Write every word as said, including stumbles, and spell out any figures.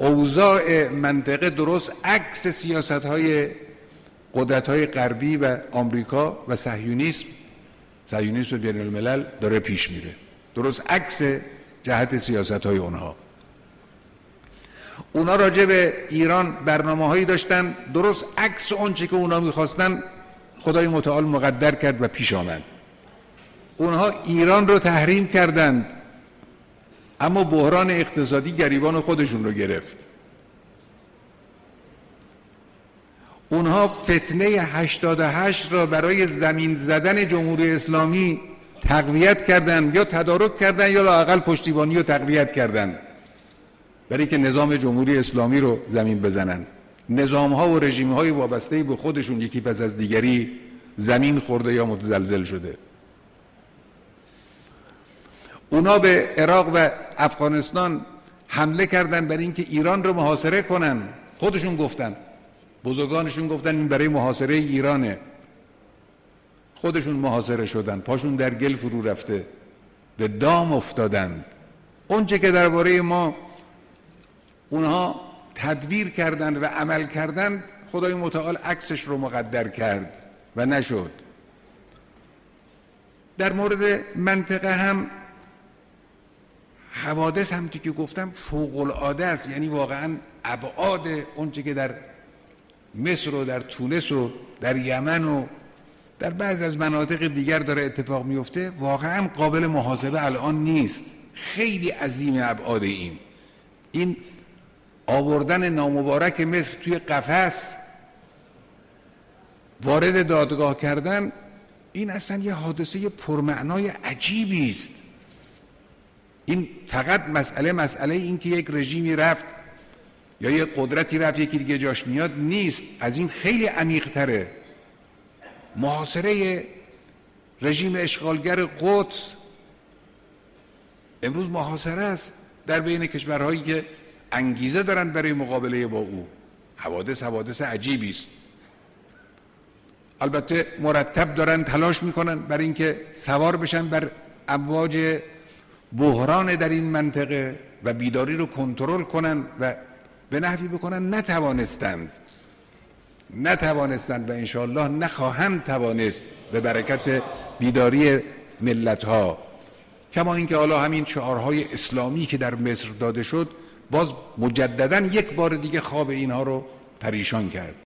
اوضاع منطقه درست عکس سیاست‌های قدرت‌های غربی و آمریکا و صهیونیسم صهیونیسم بین الملل داره پیش میره، درست عکس جهت سیاست‌های اونها. اونا راجع به ایران برنامه‌هایی داشتن درست عکس اونچه که اونا می‌خواستن خدای متعال مقدر کرد و پیش آمد. اونها ایران رو تحریم کردند، اما بحران اقتصادی گریبان خودشون رو گرفت. اونها فتنه هشتاد و هشت را برای زمین زدن جمهوری اسلامی تقویت کردند، یا تدارک کردند یا لااقل پشتیبانی رو تقویت کردند برای که نظام جمهوری اسلامی رو زمین بزنن. نظام ها و رژیم های وابسته به خودشون یکی پس از دیگری زمین خورده یا متزلزل شده. اونا به عراق و افغانستان حمله کردن برای اینکه ایران رو محاصره کنن. خودشون گفتن، بزرگانشون گفتن این برای محاصره ایرانه. خودشون محاصره شدن، پاشون در گل فرو رفته، به دام افتادند. اونچه که درباره ما اونها تدبیر کردن و عمل کردن، خدای متعال عکسش رو مقدر کرد و نشد. در مورد منطقه هم حوادث هم که گفتم فوق العاده است، یعنی واقعا ابعاد اونچه که در مصر و در تونس و در یمن و در بعضی از مناطق دیگر داره اتفاق میفته واقعا قابل محاسبه الان نیست. خیلی عظیم ابعاد این این آوردن نامبارک مصر توی قفس، وارد دادگاه کردن، این اصلا یه حادثه پرمعنای عجیبی است. این فقط مسئله مسئله این که یک رژیمی رفت یا یک قدرتی رفت یکی دیگه جاش میاد نیست، از این خیلی عمیق‌تره. محاصره رژیم اشغالگر قدس امروز محاصره است در بین کشورهایی که انگیزه دارن برای مقابله با او. حوادث حوادث عجیبی است. البته مرتب دارن تلاش میکنن برای اینکه سوار بشن بر امواج بحران در این منطقه و بیداری رو کنترل کنن و به نحوی بکنن. نتوانستند نتوانستند و انشاءالله نخواهند توانست به برکت بیداری ملت ها. کما اینکه حالا همین شعارهای اسلامی که در مصر داده شد باز مجددا یک بار دیگه خواب اینها رو پریشان کرد.